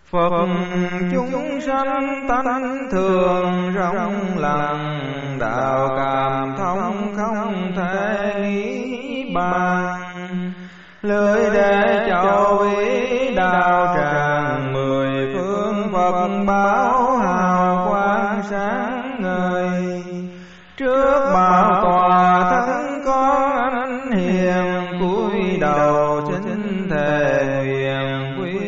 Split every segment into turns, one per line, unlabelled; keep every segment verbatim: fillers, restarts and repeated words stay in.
Phật chúng sanh tánh thường rộng lặng, đạo cảm thông không thể nghĩ bàn. Lưới để châu vĩ đạo tràng, mười phương Phật báo hào quang sáng ngời. Trước bảo tòa thân con anh hiền, cúi đầu xin thề nguyện quy.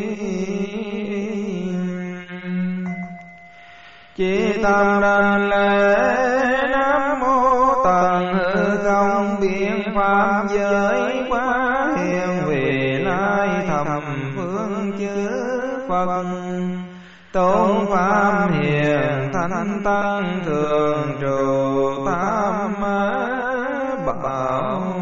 Chỉ tâm đảnh lễ Nam mô Tần Hư Không biện pháp giới quá hiền, vị lai thập phương chư Phật. Tôn pháp hiền thanh tăng thường trụ tam bảo.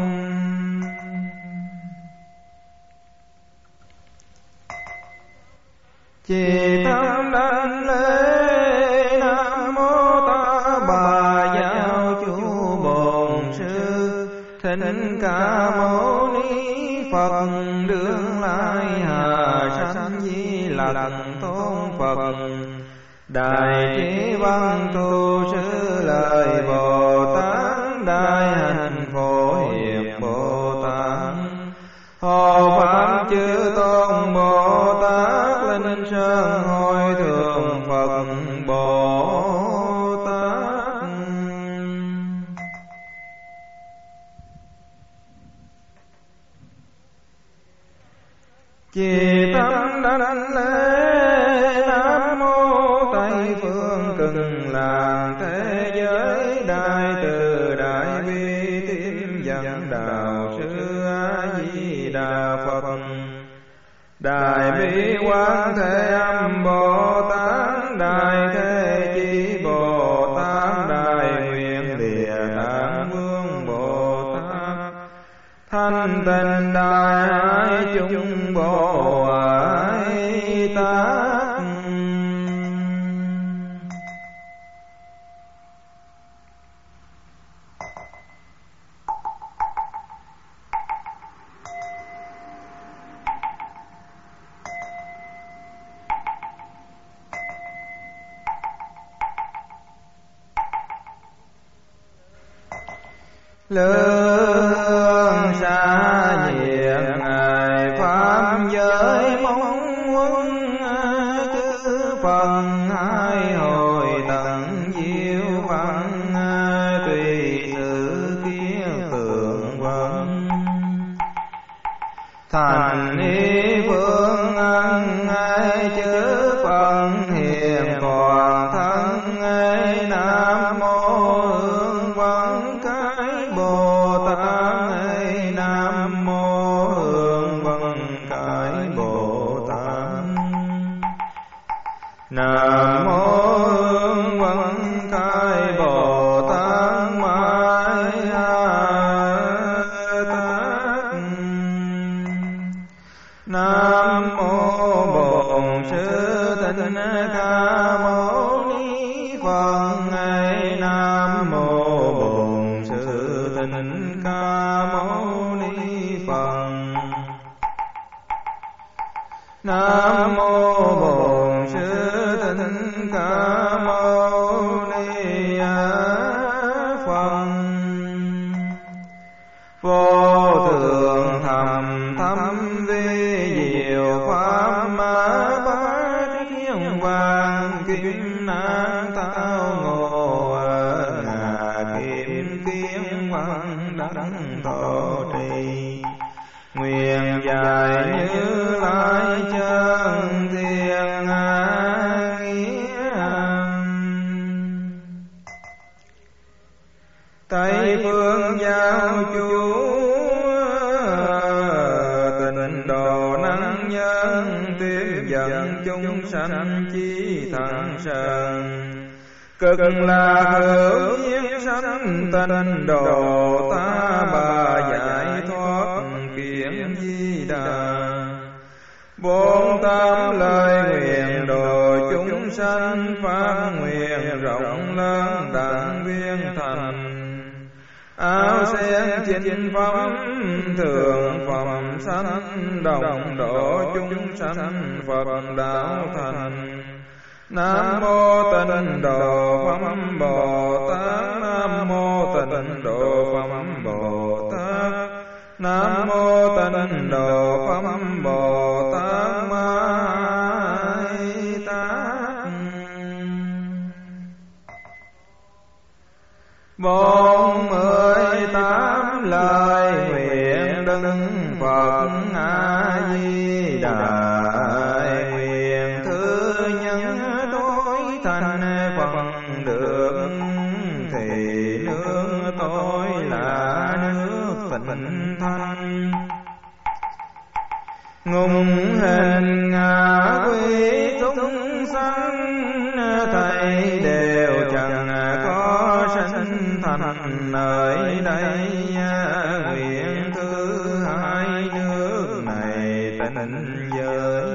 Chỉ tâm đảnh lễ Nam mô Ta Bà Giáo Chủ Bổn Sư Thích Ca Mâu Ni Phật. Đương lai hà sanh Di Lặc Tôn Phật. Đại trí văn tu sư lời Bồ Tát, đại hạnh phổ hiền Bồ Tát. Hộ pháp chư tôn Bồ Tát, linh sơn hồi thượng Phật Bồ Tát. Chỉ tâm đảnh lễ Nam mô Tây phương Cực Lạc thế giới, đại từ đại bi tím dẫn đạo sư A Di Đà Phật. Đại bi quán thế âm Bồ Tát, đại thế chí Bồ Tát, đại nguyện địa tạng vương Bồ Tát. Thanh tịnh đại ái chúng Bồ Ái Tát. Lương xa nhiệt ngài pháp giới, mong quân chư Phật hai hồi tận diệu văn. Tùy sự kiến tượng vấn thành y phương ân, chư Phật hiền toàn thân. Nam mô Hương Văn Cái Bồ Tát, Nam mô Hương Văn Cái Bồ Tát. Nam mô Hương Văn Cái Bồ Tát Mai Tát. Nam mô Bổn Sư Thích Ca Mâu Ni Phật. Nam mô Bổn Sư Thích Ca Mâu Ni Phật. Nam mô Bổn Sư Thích Ca Mâu Ni Phật. Vô thượng thầm thâm vi diệu pháp ma bá thiên vàng, kim nan tao ngộ ngà kim kiến văn đắc thọ trì. Nguyện dài như lai chân thiên nghĩa. Tây phương giáo chủ tịnh độ năng nhân, tiếp dẫn chúng sanh chi thẳng sơn. Cực lạc hữu nhiên sanh tịnh độ, Ta Bà giải thoát kiến Di Đà. Bốn tám lời nguyện độ chúng sanh, phát nguyện rộng lớn đẳng viên thành. áo sen chinh phẩm thượng phẩm sanh đồng độ chúng sanh Phật đạo thành. Nam mô Tịnh Độ Phẩm Bồ Tát. Nam mô Tịnh Độ Phẩm Bồ Tát. Nam mô Tịnh Độ Phẩm Bồ Tát Ma Tát. Bốn mươi tám lời nguyện Đức Phật A Di Đà. Nguyện thứ nhân tối thành phần được thì nước tôi là nước tịnh thanh. Ngùng hình ngã quý chúng sanh thầy đều chẳng có sinh thành nơi đây. Nguyện thứ hai nước này tịnh giới.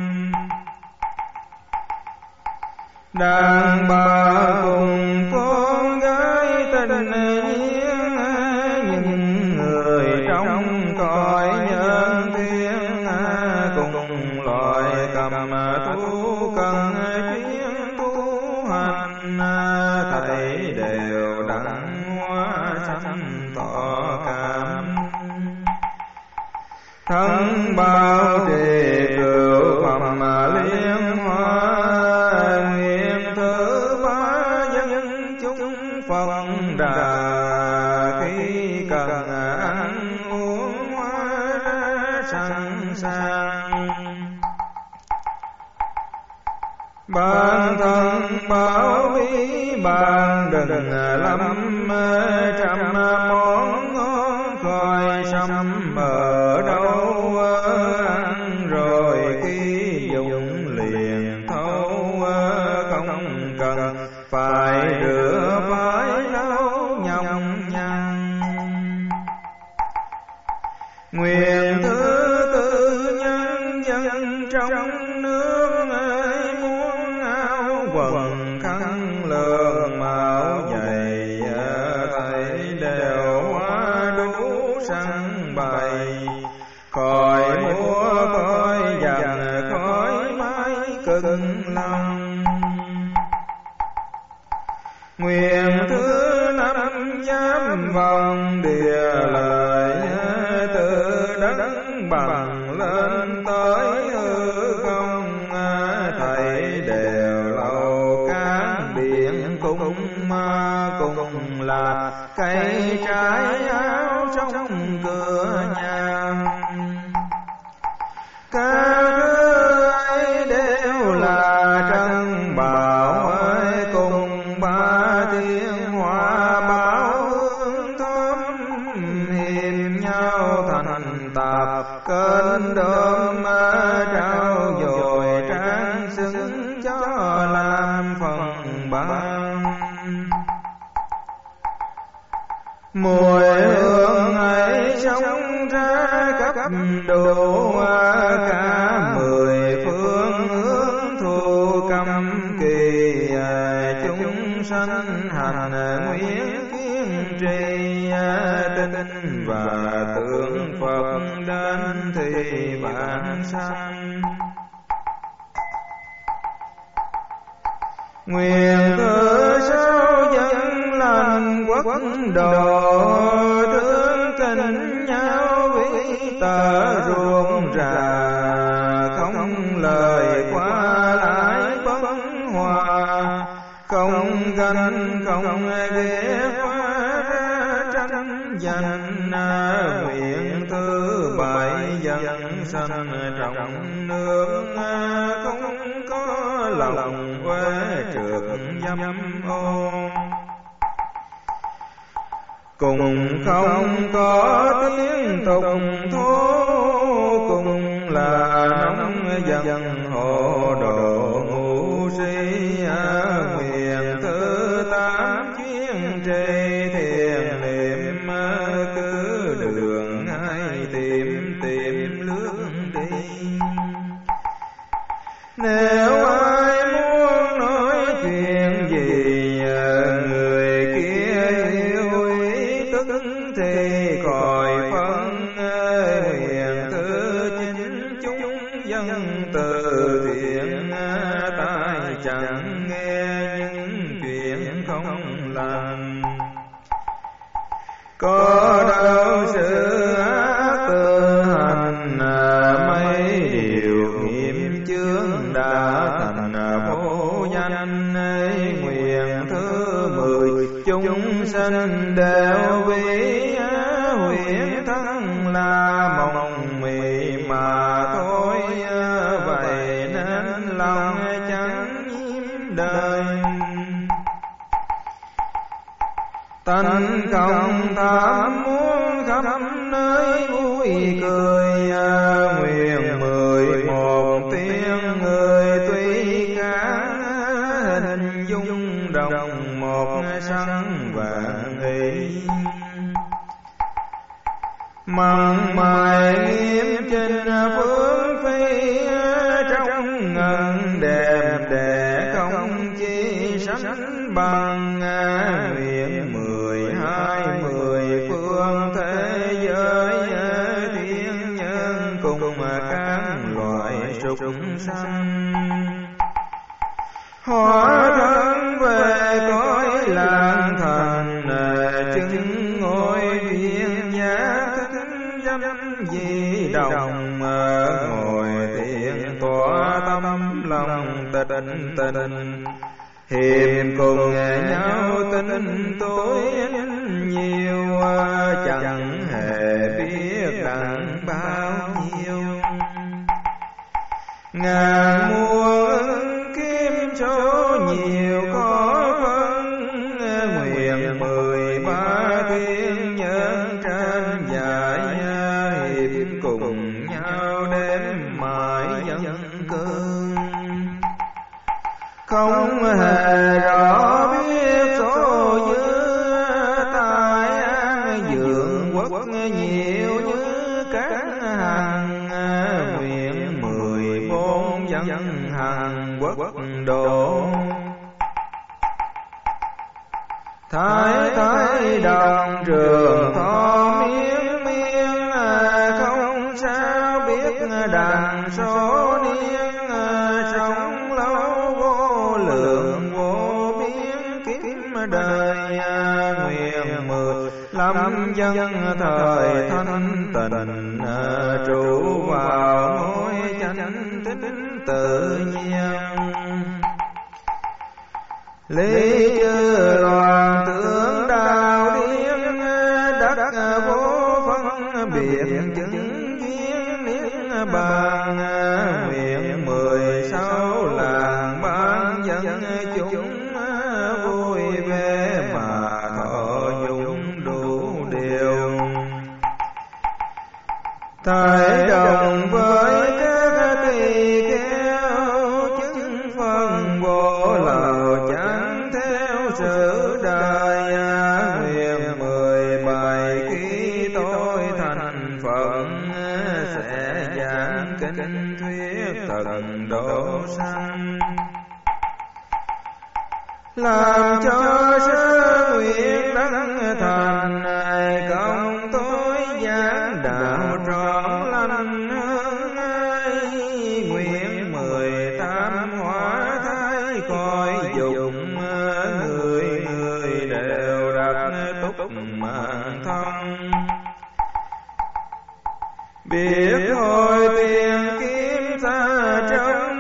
Đàn bà cùng con gái tình nhiên, những người trong cõi nhân thiên cùng loài cầm thú cần chuyên tu hành. Thầy đều đặng hóa sanh tỏ cảm. Thân bao trì cửu phẩm liên hoa. Nguyện thứ ba dân chúng Phật đà. Khi cần ăn uống hóa ra sẵn sàng. Bản thân bảo bí bàn đừng lắm trăm món ngon khỏi xăm ở đâu. Ăn rồi khi dùng liền thâu không cần phải rửa phải lau nhọc nhằn. Nguyện thứ tư nhân dân trong nước muốn áo quần khăn lường mạo dày. Thầy đều hóa đủ sẵn bày. Khỏi mua khỏi dần khỏi mái cực lòng. Nguyện thứ năm giám vòng địa lợi. Từ đất bằng lên tới hư không. Thầy đều lầu cán biển cùng cùng là cây trái áo trong cửa nhà. Các ấy đều là trân bảo ơi cùng ba tiếng hoa báo hương thơm. Hiềm nhau thành tạp cơn đơm trao dồi trang xứng cho làm phần ban. Mùi hương ấy sống ra khắp đủ cả mười phương hướng thu cầm kỳ. Chúng sanh hành nguyện kiên trì tin và tưởng Phật đến thì vãng sanh. Nguyện thứ sáu dân lành quốc độ. Thương tình nhau vĩ tờ ruộng rà. Không lời qua lại bất hòa. Không ganh không ghét hóa ra tranh giành. Nguyện thứ bảy dân sanh trọng nước. Không có lòng quê trượt dâm ô. Cùng không có tiếng tùng thố. Cùng là nông dân hộ độ ngu si. Nguyện thứ tám chuyên trì thiền niệm. Cứ đường ai tìm tìm lướt đi. Nếu ai muốn nói chuyện gì người kia yêu ý tức chẳng nghe những chuyện không lành. Có đâu sự ác tự hành, mấy điều nghiệp chướng đã thành vô danh. Nguyện thứ mười chúng sanh đều vì huyễn thân là mộng mị mà thôi. Vậy nên lòng chẳng nhiễm đời, tánh không tham muốn khắp nơi vui cười. Nguyện mười một tiếng người tuy khác, hình dung đồng một sanh vạn ý. Mặn mài nghiêm trên phương phi, trong ngân đẹp đẽ không chi sánh bằng. Nguyện mười hai mười phương thế giới, thiên nhân cùng các loại súc sanh. Hóa thân về cõi làng thành, chứng ngôi viên giác thích dâm di đồng. Ngồi thiền tỏa tâm lòng tịnh tịnh, hiệp cùng nhau tính tối nhiều. Chẳng hề biết đặng bao nhiêu, ngàn muôn kiếm số nhiều có phân. Nguyện mười ba thiên nhân trên dải, hiệp cùng nhau đêm mãi dân cơn. Không hề rõ biết số dư, tài an dưỡng quốc nhiều như các hàng. Nguyện mười bốn dân hàng quốc độ, thái thái đồng trường thọ miên miên. Không sao biết đằng số niên, sống lâu vô lượng vô biên kiếm đời. Nguyện mười lăm dân thời thanh tịnh, trụ vào ngôi chánh tín tự nhiên. Lý chư loạn tướng đạo điên, đất vô phân biệt chứng duyên niết bàn. Nguyện mười sáu làng ban dân chúng, vui vẻ mà thọ dụng đủ điều. Thể đồng với các tỳ kheo, chứng phân vô lậu chẳng theo sự đời. Nguyện mười bài khi tôi thành phận, sẽ giảng kinh thuyết thần độ sanh. Làm cho sơ nguyện đắc thành, công tôi giảng đạo trọn lành hơn. Nguyện mười tám hóa thái cõi dụng, người người đều đặt túc mạng thân. Biết thôi tiền kiếm xa trong,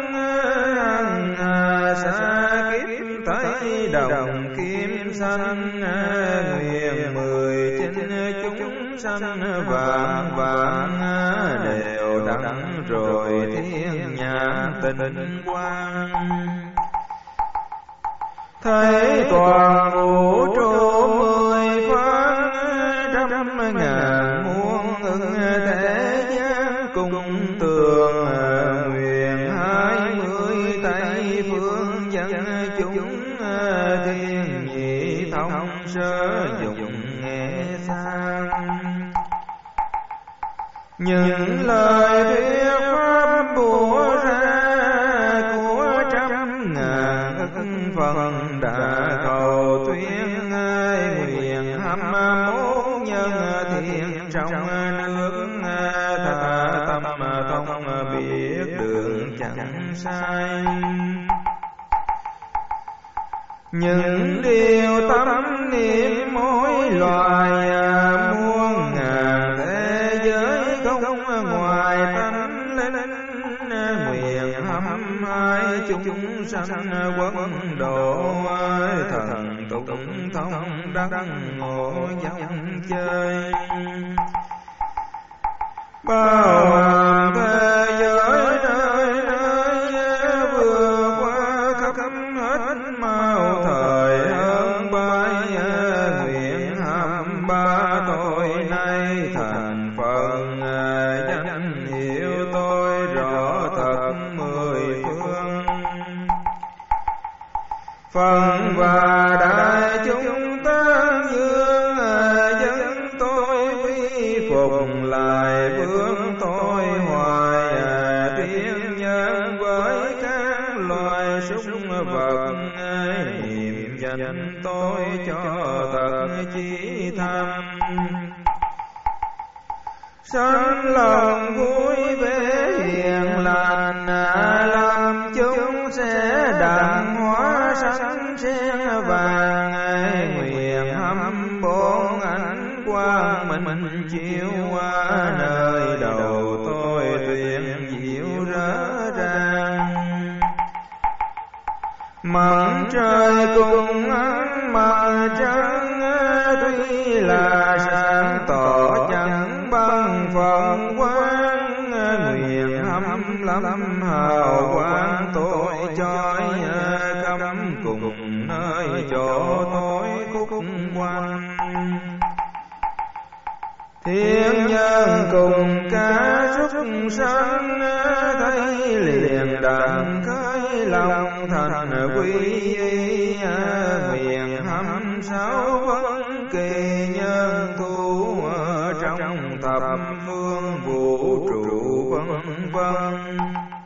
xa kiếp thấy đồng kiếm sanh. Nguyện mười chín chúng sanh vạn vạn, đều đặng rồi thiên nhãn tinh quang. Thấy toàn vũ trụ mười phương, trăm ngàn muôn ưng thế gian cùng tường. Nguyện hai mươi tây phương dân chúng, thiên nhị thông sơ dụng nghe sang. Những lời thuyết pháp bủa ra, của trăm ngàn ức phần đã cầu tuyên. Nguyện hâm mốt nhân thiên trong nước, thả tâm thông biết đường chẳng sai. những điều tâm niệm mỗi loài muôn ngàn thế giới không ngoài tánh linh, nguyện hâm hai chúng sanh quân độ thần tụng thông đắc ngộ dòng chơi. Bao hàm thế giới nơi nơi vừa qua khắp hết mau thời hơn bay, nguyện hàm ba tôi nay thành phần danh hiệu tôi rõ thật mười phương. Phần và đại chúng tăng dương dân tôi quy phục lại vương tôi hoài, thiên nhân với các loài súc vật niệm danh tôi cho thật chí tham. Sanh lòng vui vẻ hiền lành, làm chúng sẽ đặng hóa sanh sen vàng, nguyện hâm bốn ánh quang mình chiếu qua nơi đầu tôi tuyên diệu rõ ràng. Mặt trời cùng ánh mặt trăng tuy là sáng tỏ chẳng bằng phần quang, nguyện hâm lâm hào quang tôi chói cắm cùng nơi chỗ tôi khúc quanh. Thiên nhân cùng cả súc sanh thấy liền đặng khởi lòng thành quy y, nguyện hâm sáu vấn kỳ nhân thu trong thập phương vũ trụ vân vân.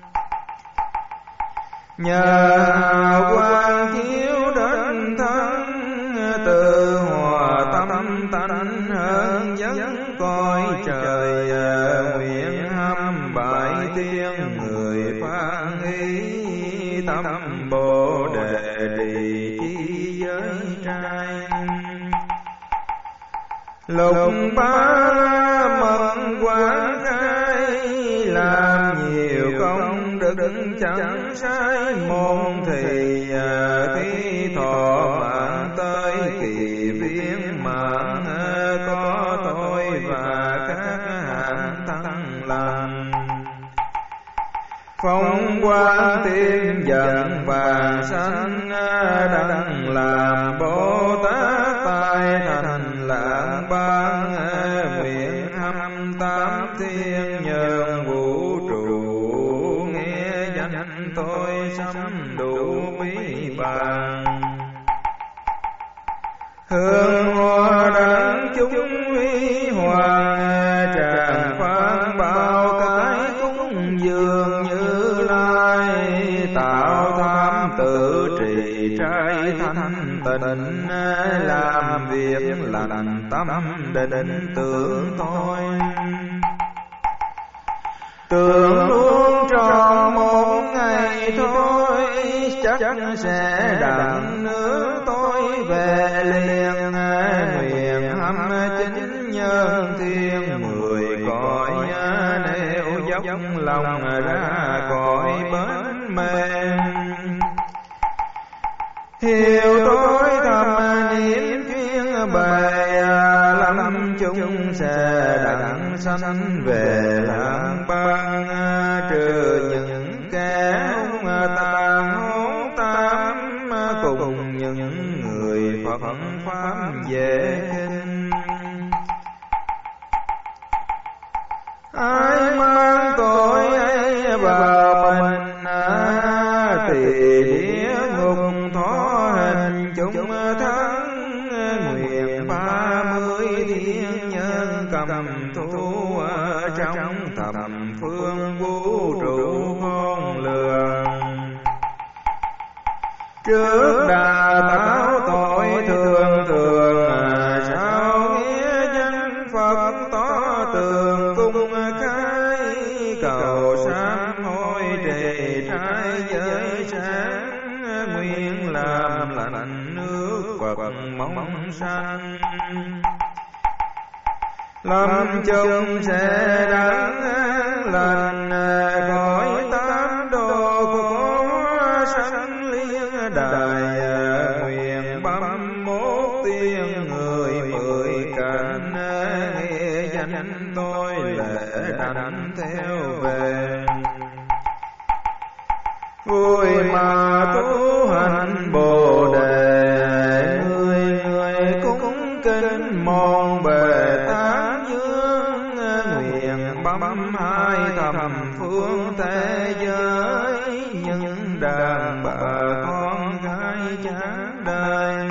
Nhờ hào quang chiếu đến thân, từ hòa tâm tánh hơn dẫn coi trời, nguyện hâm bại tiên người phan ý, tâm bồ đề trì chi giới trai. Lục ba mận quán khai, làm nhiều công đức chẳng sai môn thì, khi thọ bạn tới kỳ viên mạng có tôi và các hạng tăng lành. Phong quang tiên dẫn vàng sanh đặng làm Bồ Tát tài thành lạng ban, nguyện hâm tám thiên nhân vũ trụ nghe danh tôi sắm đủ quý bàn. Hương hoa đặng chúng huy hoàng, tràng phan bao cái cúng dường Như Lai, tạo tham tự trì trai thanh tịnh, làm việc lành tâm định tưởng tôi. Tưởng luôn tròn một ngày thôi, chắc sẽ đặng nước tôi về liền, nguyện hâm chính nhân thiên mười cõi, nếu dốc lòng ra cõi bến mềm. Hiểu tôi thầm niệm chuyên bày, lâm chúng sẽ đặng sanh về lạng bang, trừ những kẻ hung tàn hỗn tám, cùng những người Phật pháp dễ khinh. Ai mang tội ấy vào mình, thì địa ngục thọ hình chúng thắng, nguyện ba mươi thiên nhân cầm thu trong thập phương vũ trụ khôn lường. Trước đà tạo tội thường thường, sao nghĩa danh Phật tỏ tường cung khai, cầu sám hối trì trai giới sáng, nguyện nguyện làm lành nước Phật mong sanh. Lâm chung sẽ đáng lành khỏi tám đồ khổ sanh liên đài. Nguyện bấm một tiếng người mười cảnh nghe danh tôi lễ đảnh theo về. Vui mà tu hành Bồ Đề người người cúng kính mòn bề tán dương. Nguyện bấm hai thầm phương thế giới những đàn bà con gái chán đời.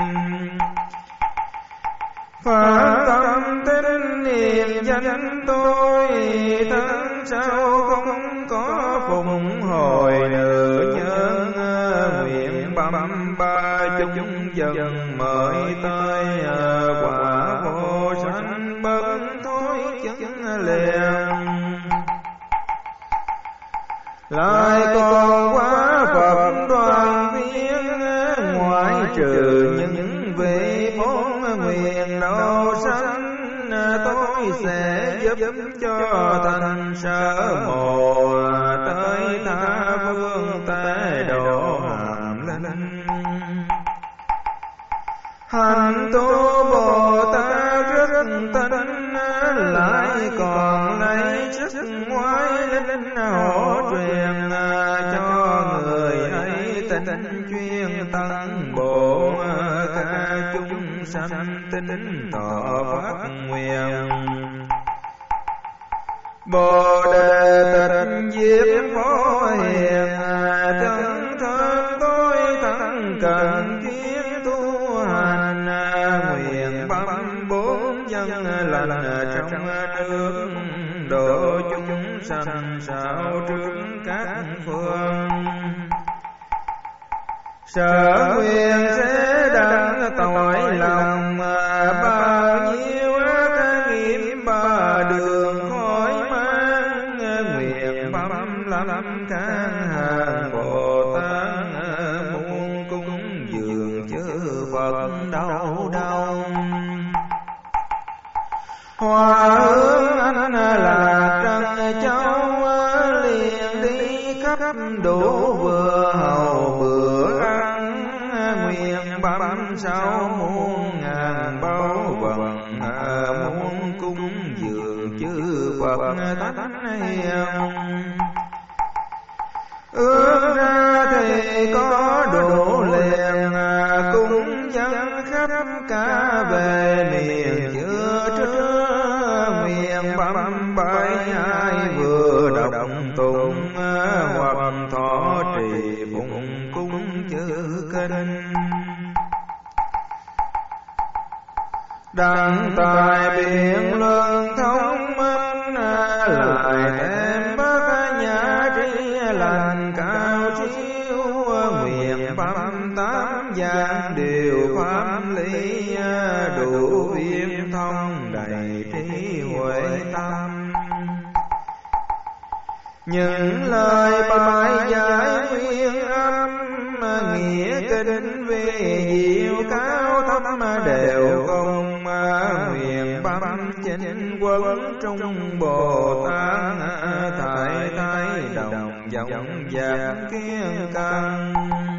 Phật tâm tín niệm danh tôi thân sao không có phụng hồi nữa nhân. Nguyện bấm ba chúng dân mời tới quả vô sanh bất thối chứng liền. Lại còn quá Phật đoàn viên ngoại trừ những vị bốn nguyện độ sanh. Tôi sẽ giúp cho thành sở mồ tới tha phương tế độ hàm linh. Hành tu Bồ Tát rất tinh lại còn lấy sức ngoại linh hỗ truyền cho người ấy tinh chuyên tăng bộ ca chúng sanh tinh thọ phát nguyện. Bồ Đề tịch diệt phổ hiền chân thân tôi thân cần kiến tu hành. Nguyện bấm bốn dân lành trong nước độ chúng sanh sao trước các phương. Sở nguyện sẽ đặng tội lòng bao nhiêu ác nghiệp ba đường khỏi mang. Nguyện bấm lâm can hàng Bồ Tát muôn cúng dường chư Phật đau đau. Hoa hương anh là trần châu liền đi khắp đủ vừa hầu bữa ăn. Nguyện bấm sáu muôn ngàn bao vần muôn cúng dường chư Phật thánh hiền. Ước ra thì có đủ liền cúng dân khắp cả về miền chưa trưa. Nguyện bấm bảy ai vừa động tụng hoặc thọ trì phụng cúng chư kinh. Đặng tài biện luận thông minh lại thêm bát nhã trí lành cao siêu. Nguyện bấm tám dạng điều pháp lý đủ viên thông đầy trí huệ tâm. Những lời bài giải nguyên âm nghĩa kinh vi diệu cao thâm đều cùng. Nguyện bấm chánh quân trong Bồ Tát tại thái đồng vọng giác kiên căn.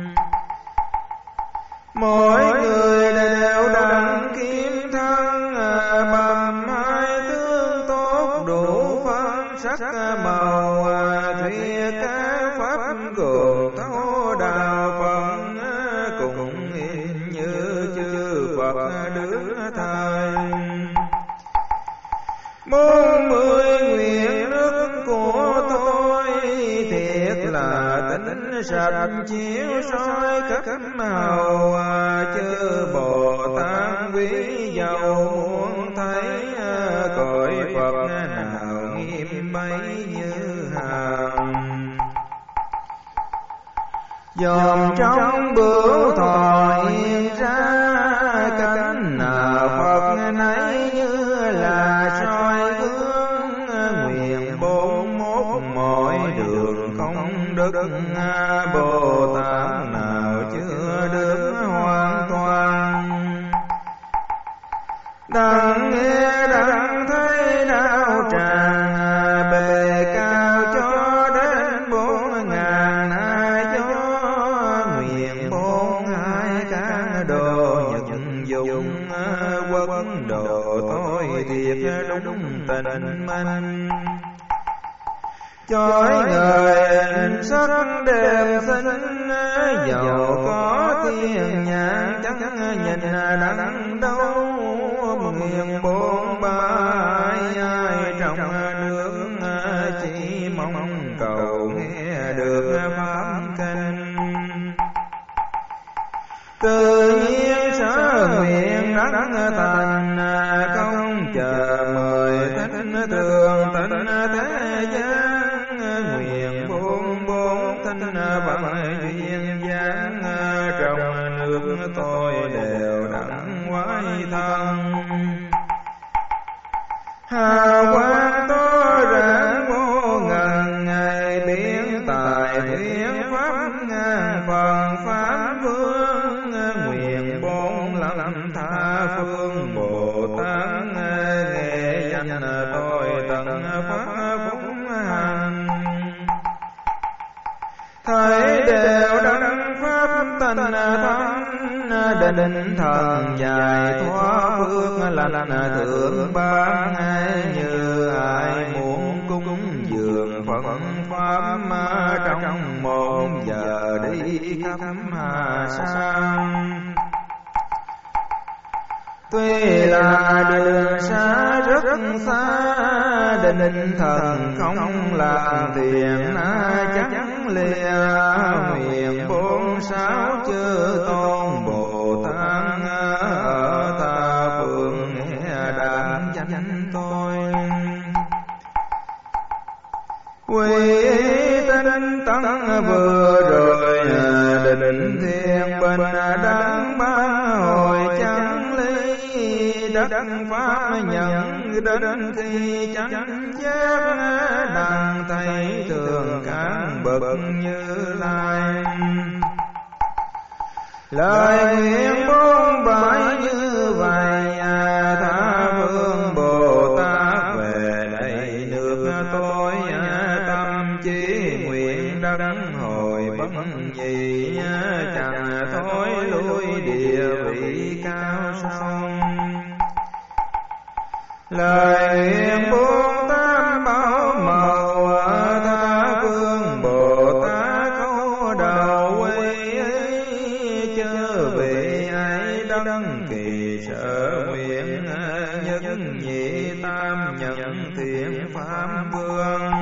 Mỗi người đều đặng kiếm thân bầm hai tướng tốt đủ phân sắc màu. Thuyết các pháp cùng thấu đạo phận cùng yên như chư Phật đứa thời. Bốn mươi nguyện đức của tôi thiệt là tính sạch chiếu soi khắp màu. Chư Bồ Tát quý giàu muốn thấy cõi Phật nào nghiêm bấy như hàm. Dòm trong bữa thọ hiện ra cánh nào Phật nấy như là soi gương. Nguyện bốn mốt mọi đường không đức Bồ Tát nào chưa được. Đặng nghe đặng thấy đạo tràng bề cao cho đến bốn ngàn hai cho nguyện bốn hai các đồ nhận dụng quốc độ tôi thiệt đúng tình mình. Chói ngời sắc đêm xinh dầu có thiên nhãn chẳng nhìn đặng đâu nguyện bốn bãi ai trong nước chỉ mong cầu nghe được pháp kinh. Tự nhiên sở nguyện đắc thành không chờ mời thánh thường tịnh thế gian nguyện bốn bốn thinh bằng duyên dáng trong nước tôi đều đặng quái thân. Hào quang to rạng vô ngần ngày biến tài biến pháp ngàn phần pháp vương nguyện bốn lâm tha phương Bồ Tát nghệ danh tôi tận pháp phúc hành. Thấy đều đăng pháp tịnh thánh định thần dài thoát phước lành thượng ban như ai muốn cúng dường phật pháp trong một giờ đi khắp hà sang. Tuy là đường xa rất xa định thần không làm tiền chẳng lìa nguyện bốn sáu chư tôn Bồ Tát ở tha phương nghe đàn danh tôi. Quy tinh tấn vừa rồi định thiên bình đắng ba hồi chẳng ly đất pháp nhận đến khi chẳng giác đặng thấy thường các bậc Như Lai. Lời nguyện bốn bãi như vậy tha phương Bồ Tát về đây nước tôi tâm chí nguyện đắc hồi bất nhị chẳng thối lui địa vị cao sâu. Lời nguyện Bồ Tát bảo màu tha phương Bồ Tát khấu đầu quy chớ vị ấy đấng kỳ sở nguyện nhất nhị tam nhận thiện pháp vương.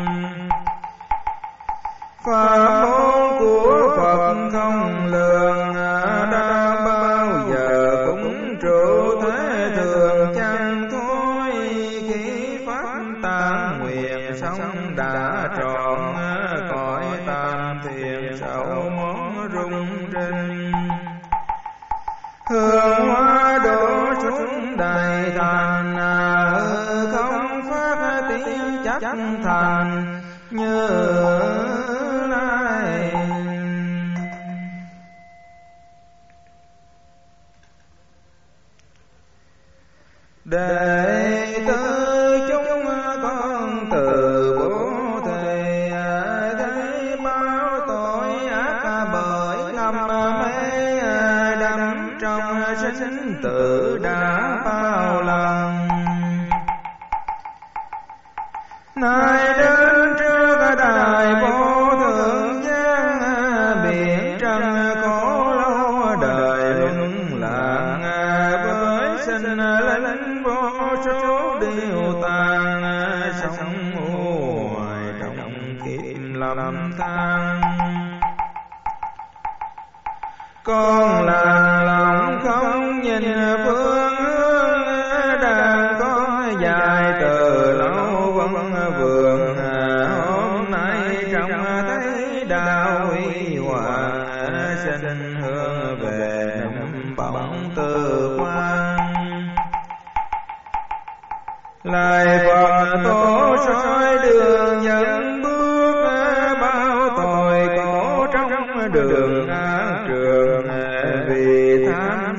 Pháp môn của Phật không lường đã bao giờ cũng trụ thế thường chẳng thôi. Khi pháp tạng nguyện xong đã trọn cõi tam thiền sầu món rung rinh. Hương hoa đổ xuống đầy thành không phát tiếng chắc thành Như Lai. Đệ tử chúng con từ bố thầy thấy bao tội ác bởi lầm mê đắm trong sinh tử đã bao lần. Nay đến trước đại vô thượng gian biển trăng khổ lâu đời luân lạc với sinh linh vô số điều tàn sống hoài trong kiếp lầm than. Con là lòng không nhìn phương hướng đang có dài từ lâu vẫn vườn hôm nay trong thấy đạo huy hoàng sinh hương về nắm bóng từ quan. Lại Phật tổ soi đường dẫn bước bao tội khổ trong đường ác trường vì tham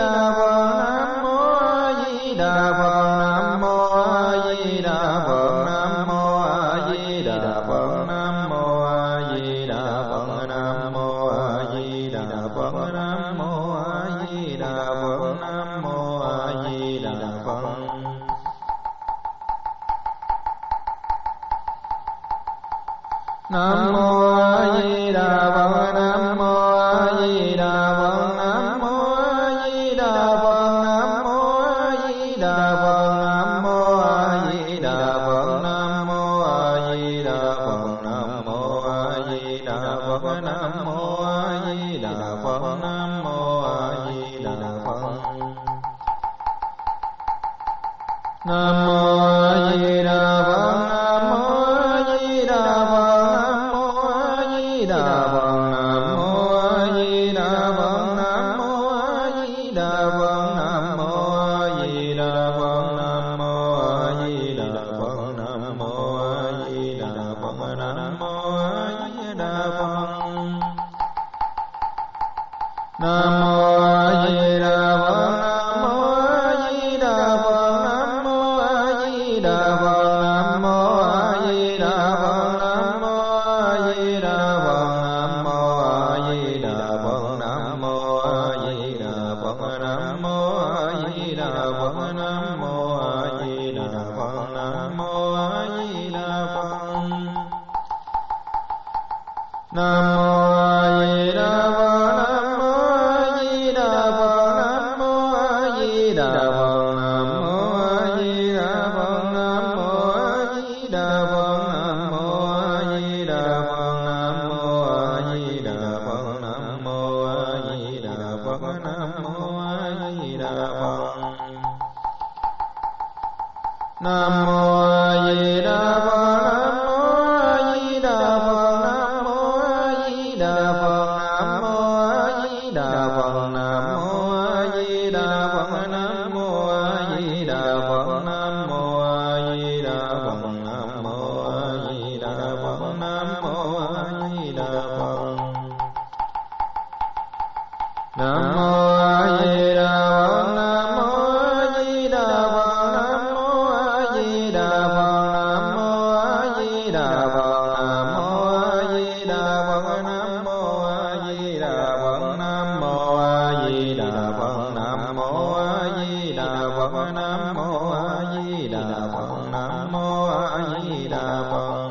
Phật, Nam Mô A Di Đà Phật. Nam Mô A Di Đà Phật, Nam Mô A Di Đà Phật, Nam Mô A Di Đà Phật, Nam Mô A Di Đà Phật, Nam Mô A Di Đà Phật, Nam Mô A Di Đà Phật, Nam Mô A Di Đà Phật, Nam Mô A Di Đà Phật, Nam Mô A Di Đà Phật. Nam Mô A Di Đà Phật, Nam Mô A Di Đà Phật, Nam Mô A Di Đà Phật, Nam Mô A Di Đà Phật, Nam Mô A Di Đà Phật, Nam Mô A Di Đà Phật, Nam Mô A Di Đà Phật, Nam Mô A Di Đà Phật, Nam Mô A Di Đà Phật. Nam Mô A Di Đà Phật, Nam Mô A Di Đà Phật, Nam Mô A Di Đà Phật, Nam Mô A Di Đà Phật, Nam Mô A Di Đà Phật, Nam Mô A Di Đà Phật, Nam Mô A Di Đà Phật, Nam Mô A Di Đà Phật, Nam Mô A Di Đà Phật, Nam Mô A Di Đà Phật. Nam Mô A Di Đà Phật, Nam Mô A Di Đà Phật, Nam Mô A Di Đà Phật, Nam Mô A Di Đà Phật, Nam Mô A Di Đà Phật, Nam Mô A Di Đà Phật, Nam Mô A Di Đà Phật, Nam Mô A Di Đà Phật, Nam Mô A Di Đà Phật. Nam Mô A Di Đà Phật, Nam Mô A Di Đà Phật, Nam Mô A Di Đà Phật, Nam Mô A Di Đà Phật, Nam Mô A Di Đà Phật, Nam Mô A Di Đà Phật, Nam Mô A Di Đà Phật, Nam Mô A Di Đà Phật, Nam Mô A Di Đà Phật. Nam Mô A Di Đà Phật, Nam Mô A Di Đà Phật, Nam Mô A Di Đà Phật, Nam Mô A Di Đà Phật, Nam Mô A Di Đà Phật, Nam Mô A Di Đà Phật, Nam Mô A Di Đà Phật, Nam Mô A Di Đà Phật, Nam Mô A Di Đà Phật, Nam Mô A Di Đà Phật.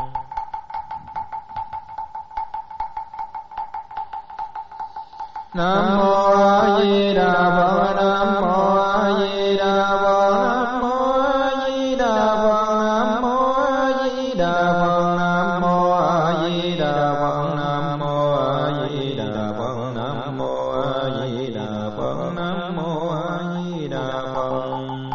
Nam Mô A Di Đà Phật, Nam Mô A Di Đà Phật, Nam Mô A Di Đà Phật, Nam Mô A Di Đà Phật, Nam Mô A Di Đà Phật, Nam Mô A Di Đà Phật, Nam Mô A Di Đà Phật, Nam Mô A Di Đà Phật.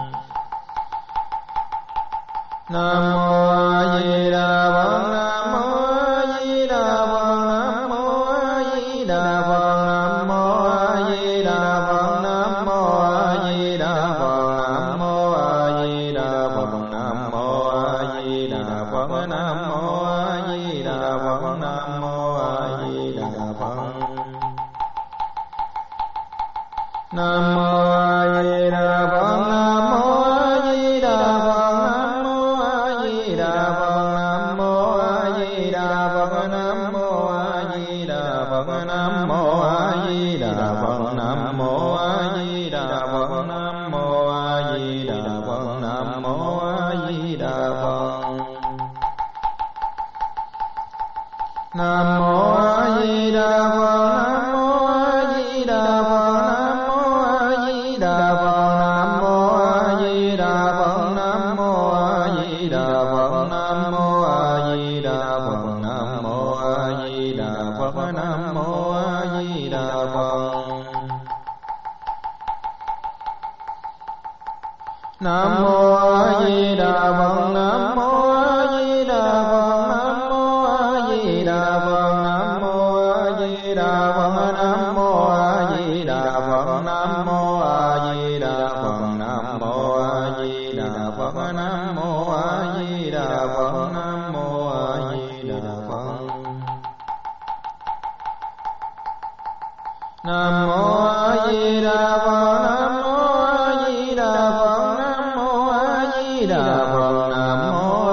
Nam Mô A Di Đà Phật, Nam Mô A Di Đà Phật, Nam Mô A Di Đà Phật, Nam Mô A Di Đà Phật, Nam Mô A Di Đà Phật, Nam Mô A Di Đà Phật, Nam Mô A Di Đà Phật, Nam Mô A Di Đà Phật, Nam Mô A Di Đà Phật. Nam Mô A Di Đà Phật, Nam Mô A Di Đà Phật, Nam Mô A Di Đà Phật, Nam Mô A Di Đà Phật, Nam Mô A Di Đà Phật, Nam Mô A Di Đà Phật, Nam Mô A Di Đà Phật, Nam Mô A Di Đà Phật, Nam Mô A Di Đà Phật. Nam Mô A Di Đà Phật, Nam Mô A Di Đà Phật, Nam Mô A Di Đà Phật, Nam Mô A Di Đà Phật, Nam Mô A Di Đà Phật, Nam Mô A Di Đà Phật, Nam Mô A Di Đà Phật, Nam Mô A Di Đà Phật. Nam Mô A Di Đà Phật, Nam Mô A Di Đà Phật, Nam Mô A Di Đà Phật, Nam Mô A Di Đà Phật, Nam Mô A Di Đà Phật, Nam Mô A Di Đà Phật, Nam Mô A Di Đà Phật, Nam Mô A Di Đà Phật, Nam Mô A Di Đà Phật. Nam Mô A Di Đà Phật, Nam Mô A Di Đà Phật, Nam Mô A Di Đà Phật, Nam Mô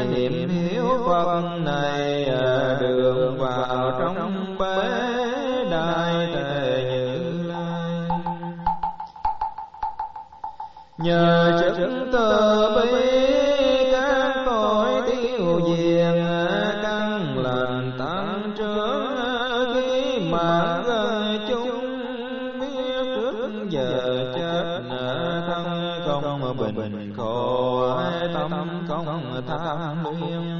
Phật này đường vào trong bế đại Tề Như Lai. Nhờ sức từ bi các tội tiêu diệt, căn lành tăng trưởng, khi mạng gần chúng biết trước giờ chết, thân không bình khổ, tâm không tham luyện,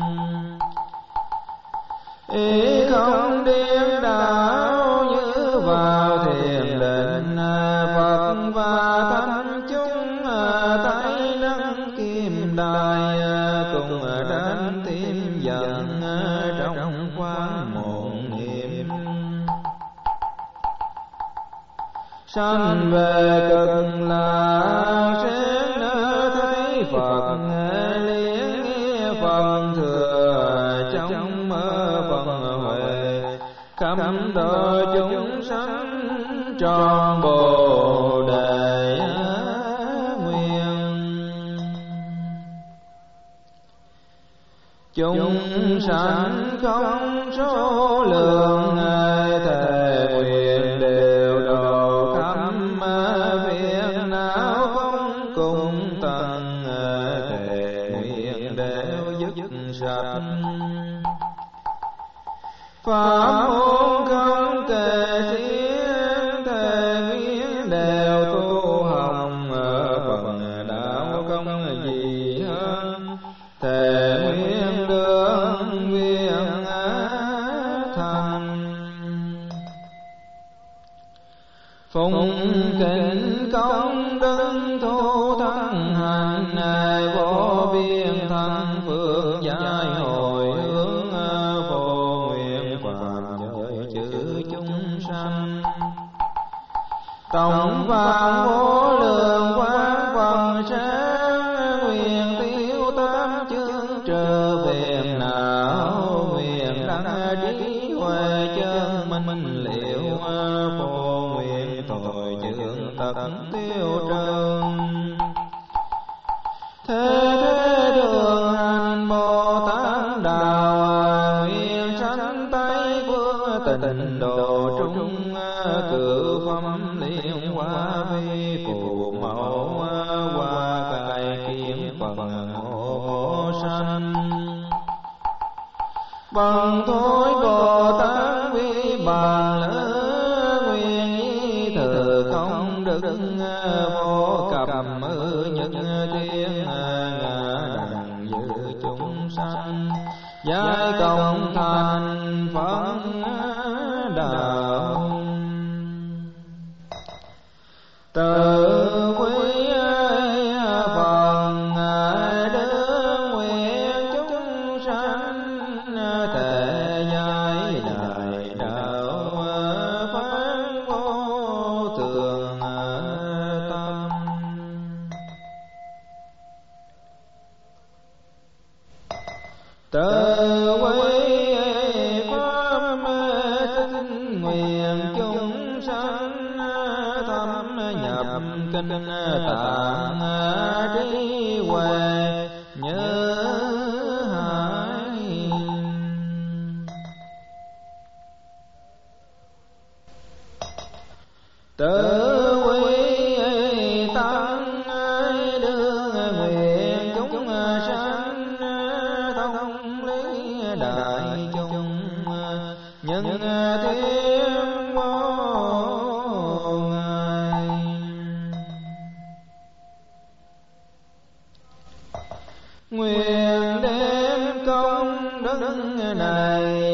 ý không điên đảo như vào thiền định. Phật và thánh chúng tay nâng kim đài, cùng đến tim giận trong quán một niệm. Sanh về cực lạc sẽ thấy Phật, liếng nghe phần thừa trong mơ phần huệ, khắp đời chúng sanh tròn Bồ Đề nguyện. Chúng sanh không số lượng, thề nguyện đều độ khắp phiền não không cùng tận, thề nguyện đều dứt sạch. Pháp môn không kể xiết, thề nguyện đều tu hồng, phần đạo không gì hơn, thề nguyện đương viên thành. Phụng kính công đức thu thân hành, vô biên thân phương giải hồi hướng, vô nguyện phạm giới chữ chúng sanh. Tổng vạn vô lượng quán phần sáng, nguyện tiêu tám chương trừ phiền não, nguyện đăng trí huệ chân minh liệu, vô nguyện tội chướng tật tiêu trừ. Thế thế thường hành Bồ Tát đạo, nguyện sanh Tây phương tịnh độ trung, cử phẩm liên hoa vi phù mẫu, hoa cải kiếm phần hộ sanh. Bằng thối Bồ Tát vi bàn lỡ, nguyện ý thờ không đức vô cầm ư nhân thiên, đặng giữ chúng sanh giải công thành Phật đạo. Tự quý phần đương nguyện chúng sanh, thể giải đại đạo phán vô thường tâm. Tự quý pháp sinh nguyện chúng sanh, thâm nhập kinh tạng trí huệ như hải. Tự quý tăng đương nguyện chúng sanh, thông lý đại chúng nhân thiên vô ngài. Nguyện đem công đức này